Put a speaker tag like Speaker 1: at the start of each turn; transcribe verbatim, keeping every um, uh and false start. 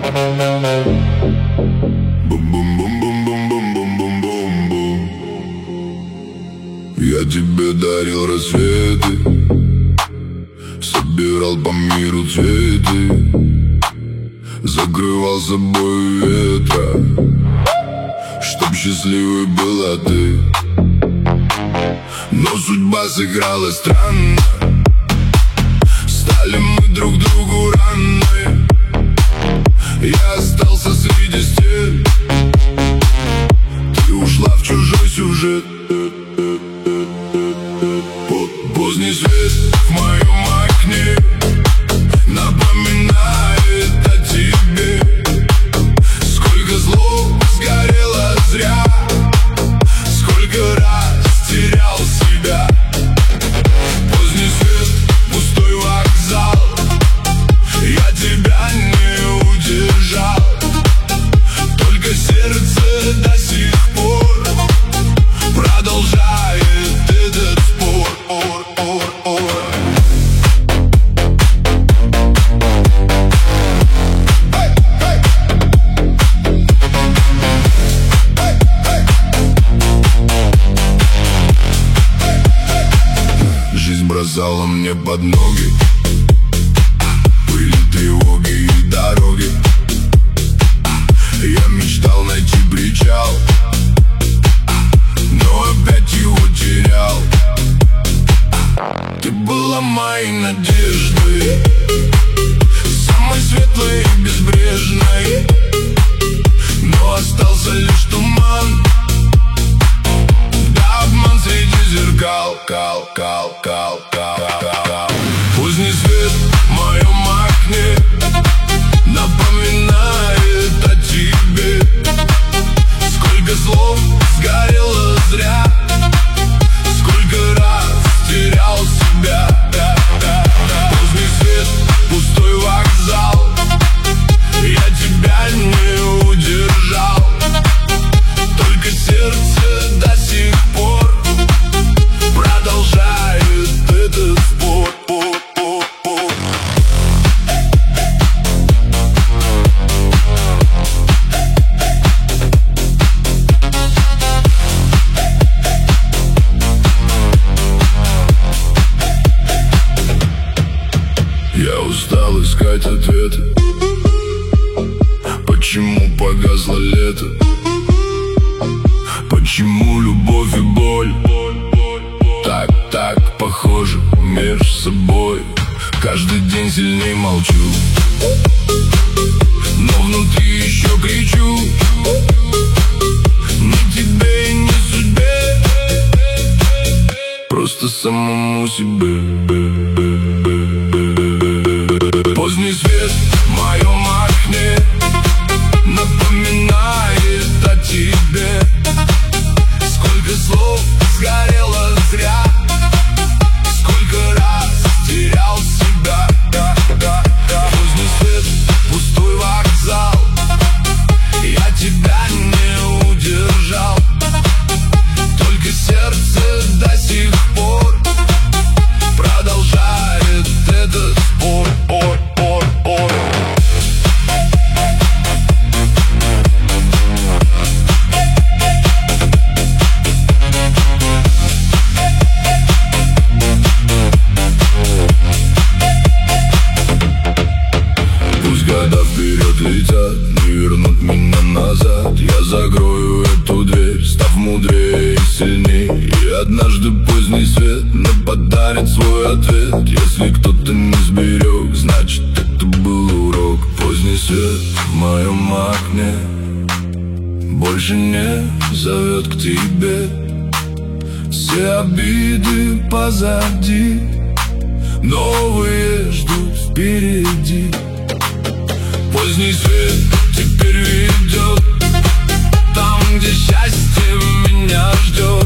Speaker 1: Бум-бум-бум-бум-бум-бум-бум-бум-бум. Я тебе дарил рассветы, собирал по миру цветы, закрывал собой ветра, чтоб счастливой была ты. Но судьба сыграла странно, стали мы друг другу ранны. Я остался среди стен, ты ушла в чужой сюжет. Поздний свет в моем окне напоминает о тебе. Сколько слов сгорело зря, сколько раз терял себя. Поздний свет, пустой вокзал, я тебя не удержал. Только сердце до сих пор продолжает этот спор. Жизнь бросала мне под ноги пыль, тревоги и дороги. Я мечтал найти причал, но опять его терял. Ты была моей надеждой, самой светлой и безбрежной, но остался лишь туман, да обман среди зеркал. Кал, кал, кал, кал, кал, кал. Поздний свет в моем окне напоминает о тебе. Сколько слов сгорело зря, сколько раз терял себя. Да, да, да. Поздний свет, пустой вокзал, я тебя не удержал. Только сердце до сих пор продолжает этот спор. Я устал искать ответы, почему погасло лето, почему любовь и боль так, так похожи между собой. Каждый день сильней молчу, но внутри еще кричу. Ни тебе, ни судьбе, просто самому себе. Поздний свет в моем окне напоминает о тебе. Сколько слов сгорело зря, сколько раз терял себя. Да, да, да. Поздний свет, пустой вокзал, я тебя не удержал. Только сердце до сих пор продолжает этот спор. Ор, ор, ор. Пусть года вперед летят, не вернут меня назад. Я закрою эту дверь, став мудрее и сильней. И однажды поздний свет мне подарит свой ответ. Если кто-то не сберег, значит это был урок. Поздний свет в моем окне больше не зовет к тебе. Все обиды позади, новые ждут впереди. Поздний свет теперь ведет там, где счастье меня ждет.